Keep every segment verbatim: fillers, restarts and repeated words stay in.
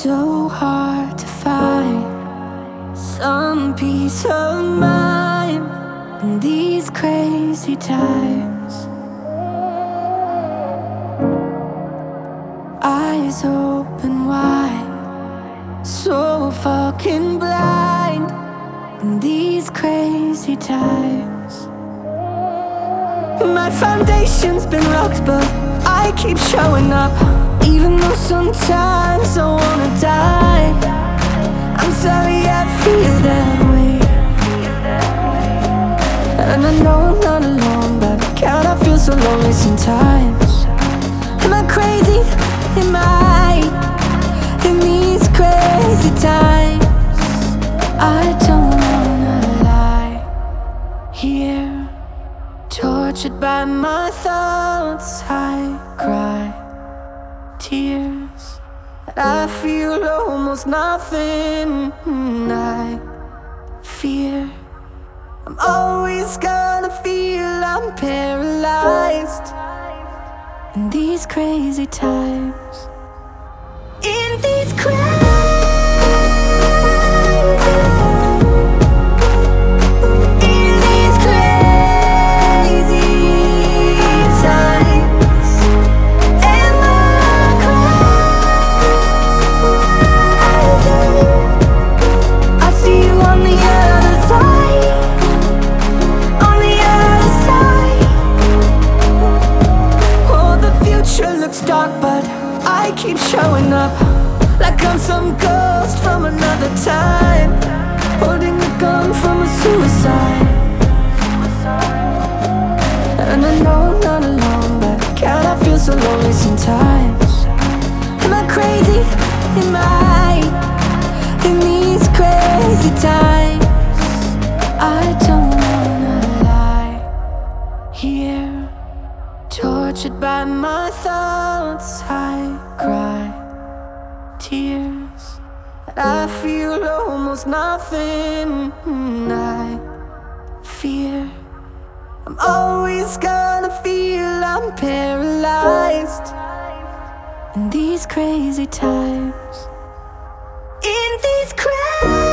so hard to find some peace of mind in these crazy times. Eyes open wide, so fucking blind in these crazy times. My foundation's been rocked, but I keep showing up, even though sometimes I wanna die. I'm sorry I feel that way, and I know I'm not alone, but God, I feel so lonely sometimes. Am I crazy? Am I in these crazy times? I don't wanna lie here, tortured by my thoughts. I cry tears that I feel almost nothing. I fear I'm always gonna feel I'm paralyzed in these crazy times. In these crazy dark, but I keep showing up like I'm some ghost from another time, holding a gun from a suicide. And I know I'm not alone, but God, I feel so lonely sometimes. Am I crazy? Am I in these crazy times? I don't wanna lie here, tortured by my thoughts. I cry tears that I feel almost nothing. I fear I'm always gonna feel I'm paralyzed in these crazy times. In these crazy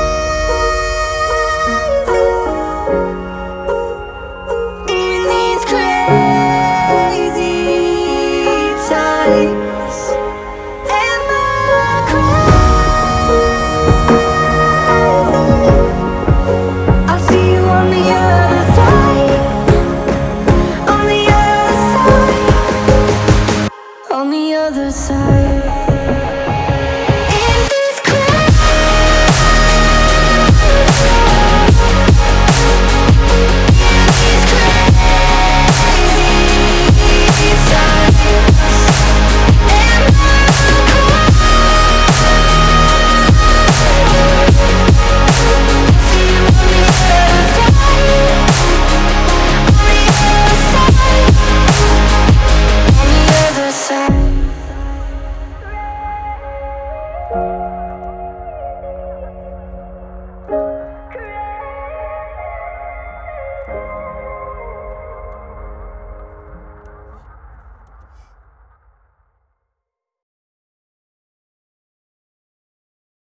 other side. Bye.